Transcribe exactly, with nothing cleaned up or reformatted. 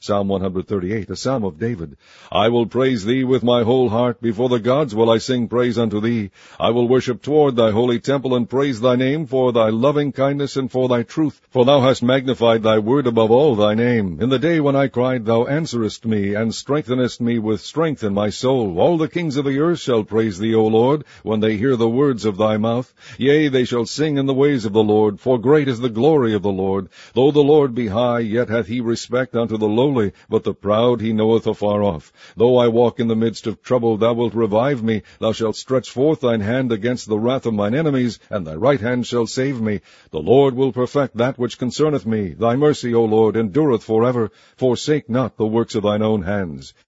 Psalm one thirty-eight, a psalm of David. I will praise thee with my whole heart. Before the gods will I sing praise unto thee. I will worship toward thy holy temple, and praise thy name for thy loving kindness and for thy truth. For thou hast magnified thy word above all thy name. In the day when I cried, thou answerest me, and strengthenest me with strength in my soul. All the kings of the earth shall praise thee, O Lord, when they hear the words of thy mouth. Yea, they shall sing in the ways of the Lord, for great is the glory of the Lord. Though the Lord be high, yet hath he respect unto the lowly, but the proud he knoweth afar off. Though I walk in the midst of trouble, thou wilt revive me. Thou shalt stretch forth thine hand against the wrath of mine enemies, and thy right hand shall save me. The Lord will perfect that which concerneth me. Thy mercy, O Lord, endureth forever. Forsake not the works of thine own hands.